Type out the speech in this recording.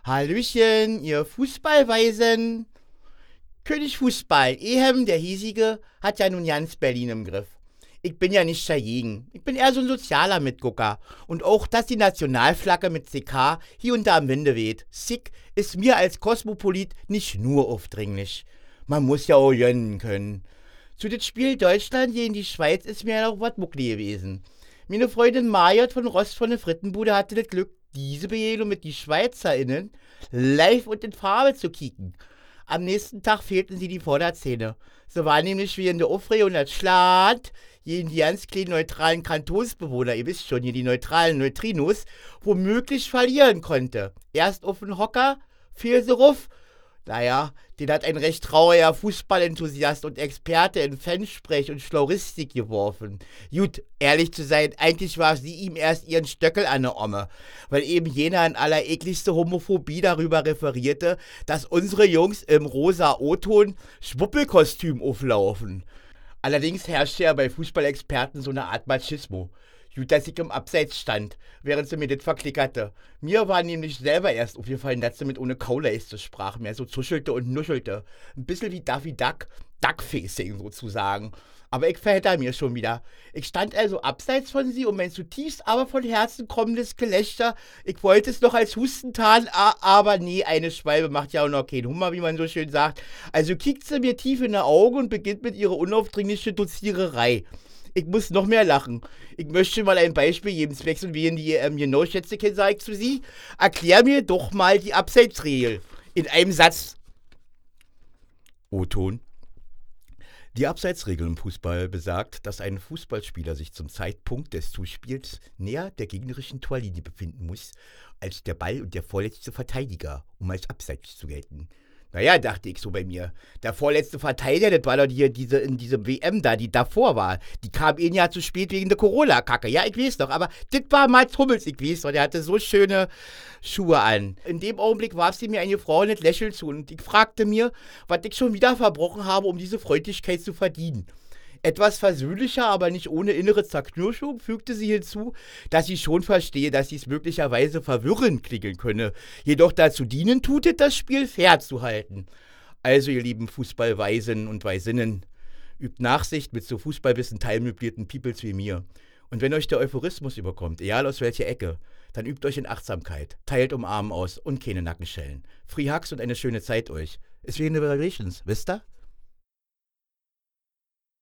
Hallöchen, ihr Fußballweisen. König Fußball, Ehem, der hiesige, hat ja nun ganz Berlin im Griff. Ich bin ja nicht dagegen. Ich bin eher so ein sozialer Mitgucker. Und auch, dass die Nationalflagge mit CK hier und da im Winde weht. Sick ist mir als Kosmopolit nicht nur aufdringlich. Man muss ja auch gönnen können. Zu dem Spiel Deutschland gegen die Schweiz ist mir ja noch was muckli gewesen. Meine Freundin Marjot von Rost von der Frittenbude hatte das Glück, diese Begegnung mit die SchweizerInnen live und in Farbe zu kicken. Am nächsten Tag fehlten sie die Vorderzähne. So war nämlich wie in der Aufregung das Schland gegen die ganz kleinen neutralen Kantonsbewohner, ihr wisst schon, hier die neutralen Neutrinos, womöglich verlieren konnte. Erst auf den Hocker, fiel sie ruf. Naja, den hat ein recht trauriger Fußballenthusiast und Experte in Fansprech und Floristik geworfen. Gut, ehrlich zu sein, eigentlich warf sie ihm erst ihren Stöckel an der Omme, weil eben jener in aller ekligste Homophobie darüber referierte, dass unsere Jungs im rosa O-Ton Schwuppelkostüm auflaufen. Allerdings herrschte ja bei Fußballexperten so eine Art Machismo. Gut, dass ich im Abseits stand, während sie mir das verklickerte. Mir war nämlich selber erst aufgefallen, dass sie mit ohne Kauleiste sprach, mehr so zuschelte und nuschelte. Ein bisschen wie Daffy Duck, Duckfacing sozusagen. Aber ich verhätte mir schon wieder. Ich stand also abseits von sie und mein zutiefst aber von Herzen kommendes Gelächter. Ich wollte es noch als Husten tarnen, aber nee, eine Schwalbe macht ja auch noch keinen Hummer, wie man so schön sagt. Also kickt sie mir tief in die Augen und beginnt mit ihrer unaufdringlichen Doziererei. Ich muss noch mehr lachen. Ich möchte mal ein Beispiel geben, zwecks und wie die genau schätze, sage ich zu Sie. Erklär mir doch mal die Abseitsregel. In einem Satz. O-Ton. Die Abseitsregel im Fußball besagt, dass ein Fußballspieler sich zum Zeitpunkt des Zuspiels näher der gegnerischen Torlinie befinden muss, als der Ball und der vorletzte Verteidiger, um als Abseits zu gelten. Naja, dachte ich so bei mir. Der vorletzte Verteidiger, das war doch diese in diesem WM da, die davor war. Die kam ein Jahr zu spät wegen der Corona-Kacke. Ja, ich weiß doch, aber das war Mats Hummels, ich weiß doch. Der hatte so schöne Schuhe an. In dem Augenblick warf sie mir eine Frau nicht Lächeln zu und ich fragte mir, was ich schon wieder verbrochen habe, um diese Freundlichkeit zu verdienen. Etwas versöhnlicher, aber nicht ohne innere Zerknirschung, fügte sie hinzu, dass sie schon verstehe, dass dies möglicherweise verwirrend klingen könne, jedoch dazu dienen tut es, das Spiel fair zu halten. Also, ihr lieben Fußballweisen und Weisinnen, übt Nachsicht mit so Fußballwissen teilmöblierten Peoples wie mir. Und wenn euch der Euphorismus überkommt, egal aus welcher Ecke, dann übt euch in Achtsamkeit, teilt Umarmen aus und keine Nackenschellen. Free Hugs und eine schöne Zeit euch. Es wäre eine Relations, wisst ihr?